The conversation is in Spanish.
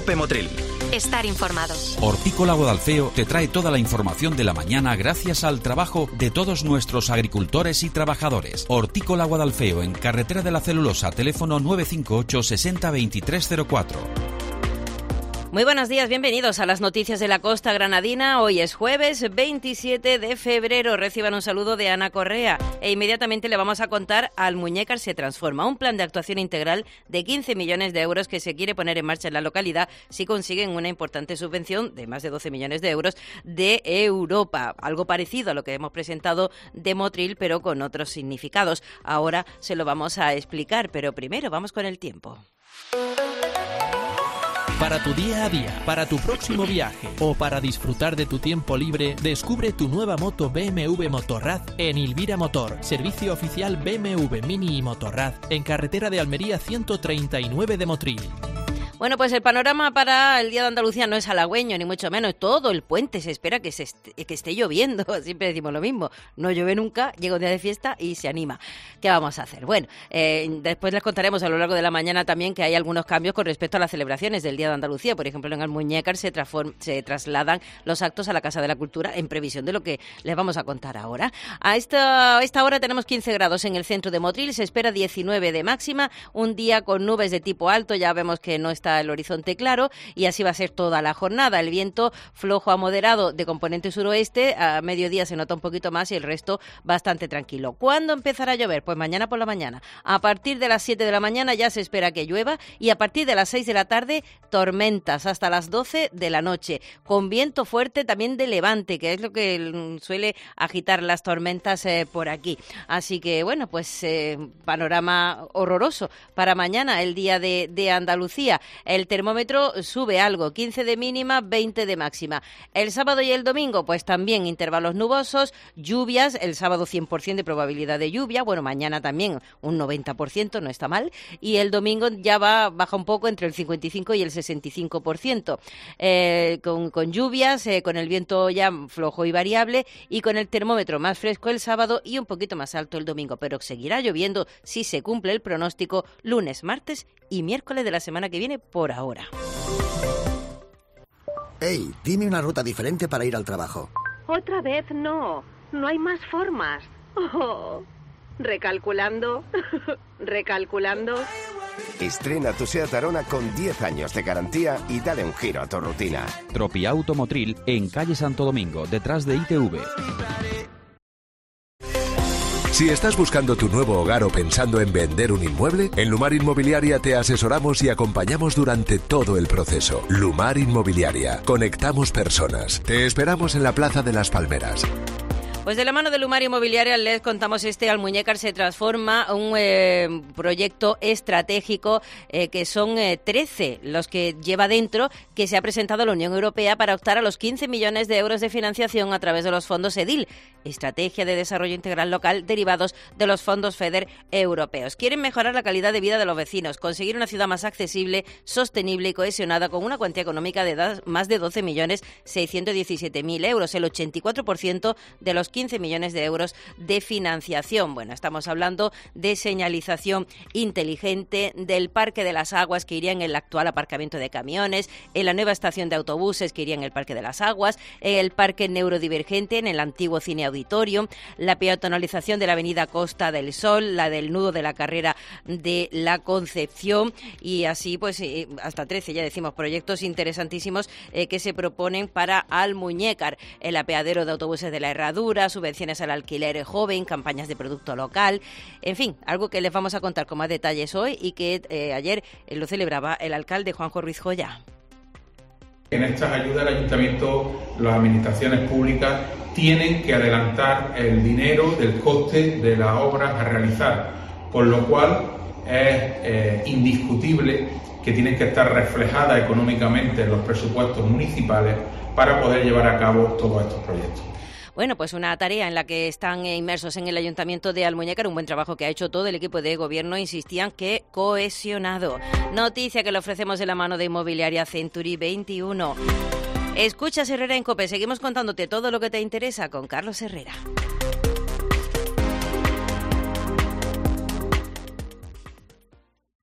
Cope Motril. Estar informado. Hortícola Guadalfeo te trae toda la información de la mañana gracias al trabajo de todos nuestros agricultores y trabajadores. Hortícola Guadalfeo, en Carretera de la Celulosa, teléfono 958 60 2304. Muy buenos días, bienvenidos a las noticias de la costa granadina. Hoy es jueves 27 de febrero. Reciban un saludo de Ana Correa e inmediatamente le vamos a contar Almuñécar se transforma, un plan de actuación integral de 15 millones de euros que se quiere poner en marcha en la localidad si consiguen una importante subvención de más de 12 millones de euros de Europa. Algo parecido a lo que hemos presentado de Motril, pero con otros significados. Ahora se lo vamos a explicar, pero primero vamos con el tiempo. Para tu día a día, para tu próximo viaje o para disfrutar de tu tiempo libre, descubre tu nueva moto BMW Motorrad en Ilvira Motor, servicio oficial BMW Mini y Motorrad, en carretera de Almería 139 de Motril. Bueno, pues el panorama para el Día de Andalucía no es halagüeño, ni mucho menos. Todo el puente se espera que esté lloviendo. Siempre decimos lo mismo. No llueve nunca, llega un día de fiesta y se anima. ¿Qué vamos a hacer? Bueno, después les contaremos a lo largo de la mañana también que hay algunos cambios con respecto a las celebraciones del Día de Andalucía. Por ejemplo, en Almuñécar se trasladan los actos a la Casa de la Cultura en previsión de lo que les vamos a contar ahora. A esta hora tenemos 15 grados en el centro de Motril. Se espera 19 de máxima. Un día con nubes de tipo alto. Ya vemos que no está el horizonte claro y así va a ser toda la jornada. El viento flojo a moderado de componente suroeste, a mediodía se nota un poquito más y el resto bastante tranquilo. ¿Cuándo empezará a llover? Pues mañana por la mañana. A partir de las 7 de la mañana ya se espera que llueva y a partir de las 6 de la tarde tormentas hasta las 12 de la noche, con viento fuerte también de levante, que es lo que suele agitar las tormentas por aquí. Así que bueno, pues panorama horroroso para mañana, el día de Andalucía. El termómetro sube algo, 15 de mínima, 20 de máxima. El sábado y el domingo, pues también intervalos nubosos, lluvias, el sábado 100% de probabilidad de lluvia, bueno, mañana también un 90%, no está mal, y el domingo ya baja un poco entre el 55 y el 65%, con lluvias, con el viento ya flojo y variable, y con el termómetro más fresco el sábado y un poquito más alto el domingo, pero seguirá lloviendo si se cumple el pronóstico lunes, martes y miércoles de la semana que viene por ahora. Hey, dime una ruta diferente para ir al trabajo. Otra vez no hay más formas. Oh, recalculando, recalculando. Estrena tu SEAT Arona con 10 años de garantía y dale un giro a tu rutina. Tropiauto Motril, en calle Santo Domingo, detrás de ITV. Si estás buscando tu nuevo hogar o pensando en vender un inmueble, en Lumar Inmobiliaria te asesoramos y acompañamos durante todo el proceso. Lumar Inmobiliaria. Conectamos personas. Te esperamos en la Plaza de las Palmeras. Pues de la mano de Lumar Inmobiliaria les contamos Almuñécar se transforma, un proyecto estratégico que son 13 los que lleva dentro, que se ha presentado a la Unión Europea para optar a los 15 millones de euros de financiación a través de los fondos EDIL, Estrategia de Desarrollo Integral Local, derivados de los fondos FEDER europeos. Quieren mejorar la calidad de vida de los vecinos, conseguir una ciudad más accesible, sostenible y cohesionada con una cuantía económica de más de 12.617.000 euros, el 84% de los 15 millones de euros de financiación. Bueno, estamos hablando de señalización inteligente, del Parque de las Aguas que iría en el actual aparcamiento de camiones, en la nueva estación de autobuses que iría en el Parque de las Aguas, el Parque Neurodivergente en el antiguo Cine Auditorium, la peatonalización de la avenida Costa del Sol, la del nudo de la carrera de la Concepción y así pues hasta 13, ya decimos, proyectos interesantísimos que se proponen para Almuñécar, el apeadero de autobuses de la Herradura, subvenciones al alquiler joven, campañas de producto local, en fin, algo que les vamos a contar con más detalles hoy y que ayer lo celebraba el alcalde Juanjo Ruiz Joya. En estas ayudas el ayuntamiento, las administraciones públicas tienen que adelantar el dinero del coste de las obras a realizar, con lo cual es indiscutible que tienen que estar reflejadas económicamente en los presupuestos municipales para poder llevar a cabo todos estos proyectos. Bueno, pues una tarea en la que están inmersos en el Ayuntamiento de Almuñécar, un buen trabajo que ha hecho todo el equipo de gobierno, insistían que cohesionado. Noticia que le ofrecemos de la mano de Inmobiliaria Century 21. Escuchas Herrera en COPE, seguimos contándote todo lo que te interesa con Carlos Herrera.